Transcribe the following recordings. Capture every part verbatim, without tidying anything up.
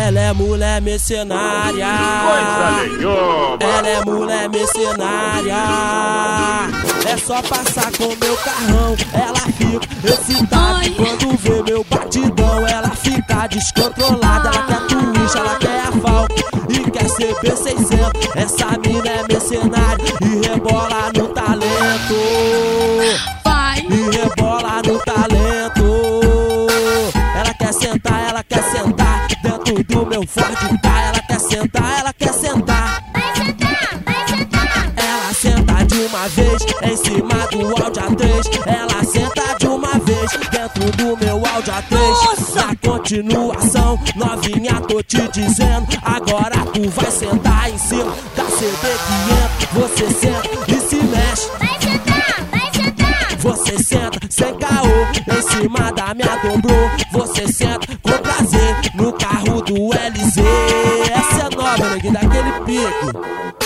Ela é mulher mercenária, Coisa nenhuma. ela é mulher mercenária. É só passar com meu carrão, ela fica excitada. Quando vê meu batidão, ela fica descontrolada. Ela quer twist, ela quer a falca e quer C B seiscentos. Essa mina é mercenária e rebola no talento. Vai. E rebola no talento. Ela quer sentar, ela quer sentar dentro do meu Ford Ka. Ela quer sentar, ela quer sentar. Vai sentar, vai sentar. Ela senta de uma vez em cima do Audi A três. Ela senta de uma vez dentro do meu Audi A três. Nossa! Na continuação, novinha, tô te dizendo, agora tu vai sentar em cima da C B quinhentos. Você senta e se mexe. Vai sentar, vai sentar. Você senta sem caô em cima da minha dobrô. Você senta com prazer no carro do L Z. Essa é nova, neguinho, daquele pique.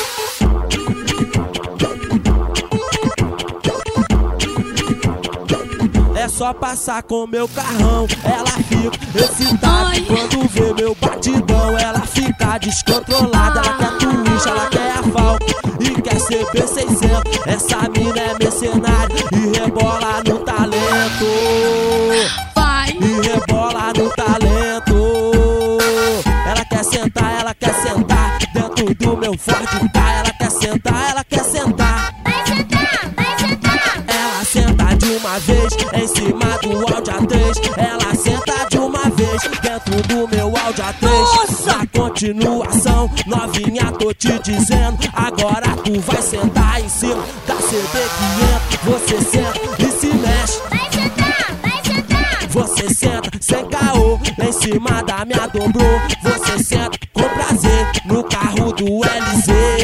É só passar com meu carrão, ela fica excitada. Ai. Quando vê meu batidão, ela fica descontrolada. Ela quer twist, ela quer a falca e quer C B seiscentos. Essa mina é mercenária e rebola no talento. Vai. E rebola no talento. Ela quer sentar, ela quer sentar dentro do meu Ford Ka. Ela quer sentar, ela quer sentar. Vai sentar, vai sentar. Ela senta de uma vez em cima do Audi A três. Ela senta de uma vez dentro do meu Audi A três. Nossa! Na continuação, novinha, tô te dizendo, agora tu vai sentar em cima da C B quinhentos. Você senta e se mexe. Vai sentar, vai sentar. Você senta sem caô em cima da minha dobrô. Você senta com prazer no carro do L Z.